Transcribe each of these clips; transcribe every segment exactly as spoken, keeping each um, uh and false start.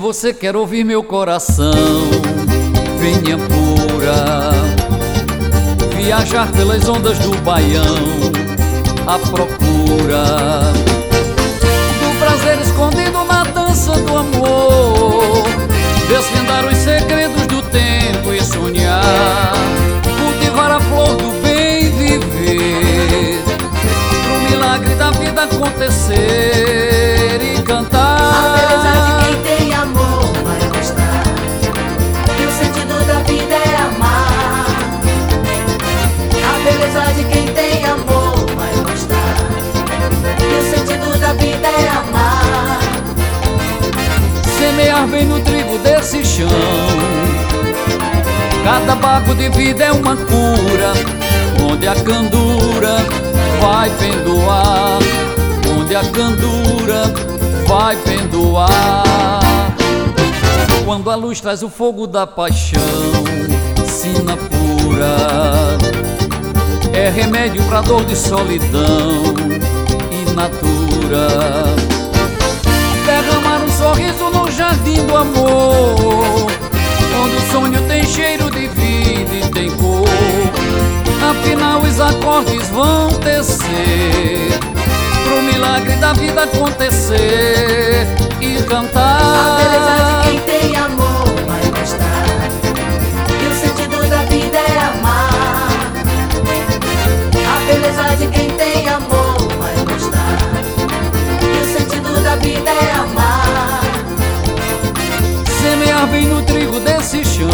você quer ouvir meu coração, venha pura, viajar pelas ondas do Baião, à procura do prazer escondido na dança do amor, desvendar os segredos do tempo e sonhar, cultivar a flor do bem viver, pro milagre da vida acontecer e cantar. A beleza de quem tem amor vai gostar, e o sentido da vida é amar. A beleza de quem tem amor vai gostar, e o sentido da vida é amar. Semear bem no trigo desse chão, cada bago de vida é uma cura, onde a candura vai pendoar, onde a candura vai pendoar. Quando a luz traz o fogo da paixão, sina pura, é remédio pra dor de solidão e natura. Derramar um sorriso no jardim do amor, onde o sonho tem cheiro de vida e tem cor. Afinal os acordes vão tecer, pro milagre da vida acontecer e cantar. A beleza de quem tem amor vai gostar, e o sentido da vida é amar. A beleza de quem tem amor vai gostar, e o sentido da vida é amar. Semear bem no trigo desse chão,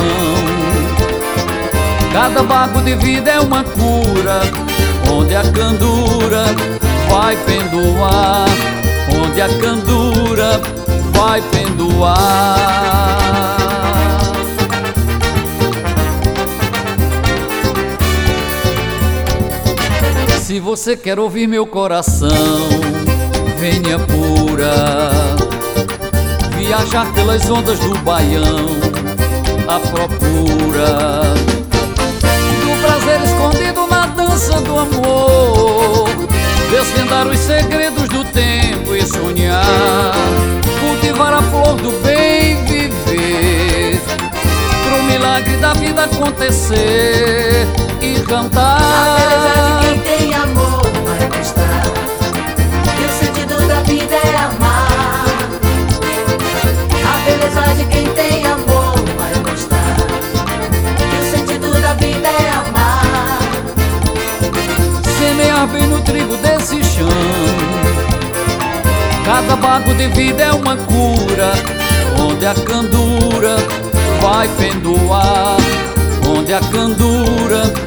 cada bago de vida é uma cura, onde a candura vai pendoar, onde a candura vai pendoar. Se você quer ouvir meu coração, venha pura, viajar pelas ondas do Baião, à procura do prazer escondido na dança do amor, desvendar os segredos do tempo e sonhar, cultivar a flor do bem viver, pro milagre da vida acontecer e cantar. A beleza de quem tem amor vai gostar, e o sentido da vida é amar. A beleza de quem tem amor vai gostar, e o sentido da vida é amar. Semear bem no trigo desse chão, cada bago de vida é uma cura, onde a candura vai pendoar, onde a candura